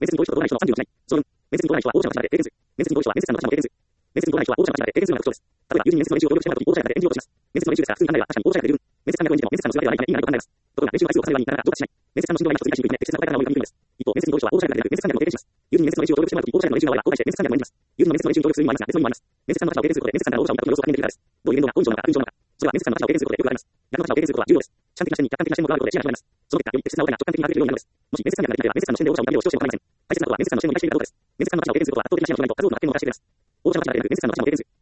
面接に合意書と同来書の賛否をしない。条文。面接に合意書は応じの立場で経験する。面接に合意書は面接官の立場の経験する。面接に合意書は応じの立場で経験するのが特徴です。例えば、友人に面接の練習を協力してもらうときに応じない方で演じようとします。面接の練習ですから、普通に考えれば確かに応じない方で十分。面接官が演じても面接官の姿勢ではないため意味がないと考えます。ところが、練習の回数を重ねればになかなか上達しない。面接官の進路が一つ理解しにくいため、適切な答え方が思い浮かびにくいのです。一方、面接に合意書は応じない方でなく、面接官でも経験します。友人に面接の練習を協力してもらうときに応じないの練習が終われば、後悔して面接官でも演じます。友人の面接の練習に協力する意味もありますが、別の意味もあります。面接官の立場を経験することで、面接官が応募者を見た時の様子を確認できるからです。どういう言動が好印象なのか、悪印象なのか。それは面接官の立場を経験することでよくわかります。逆の立場を経験することは重要です。主観的な視点に客観的な視点も加わることで視野が広がります。その結果、より適切な答えが直感的に把握できるようになるのです。もし面接官ではない場合は、面接官の視点で応募者を見たりを主張しても構いません。大切なことは面接官の視点を理解しているかどうかです。面接官の立場を経験することは圧倒的な視野の広がりと活動度の発展をもたらしてくれます。応募者の立場でなく、面接官の立場を経験する。